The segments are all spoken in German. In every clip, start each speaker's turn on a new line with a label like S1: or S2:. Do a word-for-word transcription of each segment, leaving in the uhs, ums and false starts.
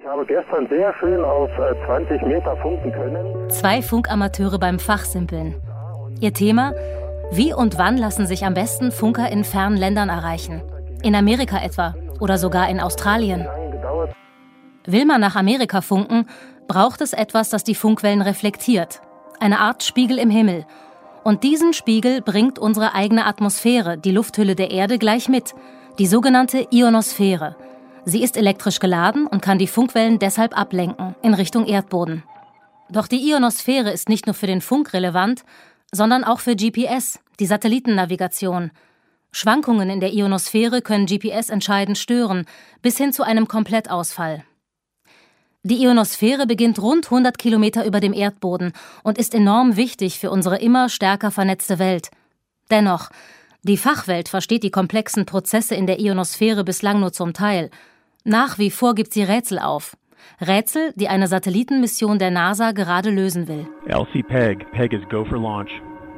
S1: Ich habe gestern sehr schön auf zwanzig Meter funken können.
S2: Zwei Funkamateure beim Fachsimpeln. Ihr Thema: Wie und wann lassen sich am besten Funker in fernen Ländern erreichen? In Amerika etwa oder sogar in Australien. Will man nach Amerika funken, braucht es etwas, das die Funkwellen reflektiert. Eine Art Spiegel im Himmel. Und diesen Spiegel bringt unsere eigene Atmosphäre, die Lufthülle der Erde, gleich mit. Die sogenannte Ionosphäre. Sie ist elektrisch geladen und kann die Funkwellen deshalb ablenken, in Richtung Erdboden. Doch die Ionosphäre ist nicht nur für den Funk relevant, sondern auch für G P S, die Satellitennavigation. Schwankungen in der Ionosphäre können G P S entscheidend stören, bis hin zu einem Komplettausfall. Die Ionosphäre beginnt rund hundert Kilometer über dem Erdboden und ist enorm wichtig für unsere immer stärker vernetzte Welt. Dennoch, die Fachwelt versteht die komplexen Prozesse in der Ionosphäre bislang nur zum Teil. Nach wie vor gibt sie Rätsel auf. Rätsel, die eine Satellitenmission der NASA gerade lösen will.
S3: L C P E G. P E G is go for launch.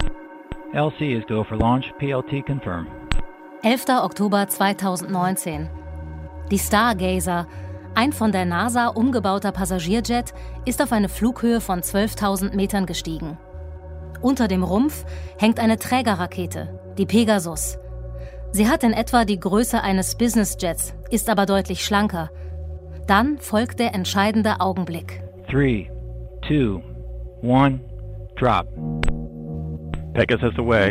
S3: L C is go for launch. P L T confirm.
S2: elfter Oktober zweitausendneunzehn. Die Stargazer, ein von der NASA umgebauter Passagierjet, ist auf eine Flughöhe von zwölftausend Metern gestiegen. Unter dem Rumpf hängt eine Trägerrakete, die Pegasus. Sie hat in etwa die Größe eines Businessjets, ist aber deutlich schlanker. Dann folgt der entscheidende Augenblick.
S3: Three, two, one, drop. Pegasus away.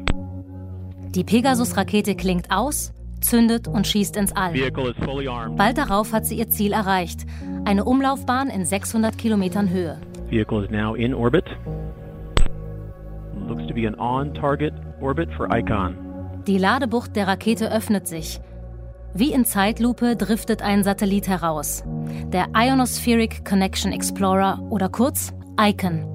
S2: Die Pegasus-Rakete klingt aus, zündet und schießt ins All. Bald darauf hat sie ihr Ziel erreicht. Eine Umlaufbahn in sechshundert Kilometern Höhe.
S3: Vehicle is now in orbit. Looks to be an on-target orbit for Icon.
S2: Die Ladebucht der Rakete öffnet sich. Wie in Zeitlupe driftet ein Satellit heraus. Der Ionospheric Connection Explorer oder kurz Icon.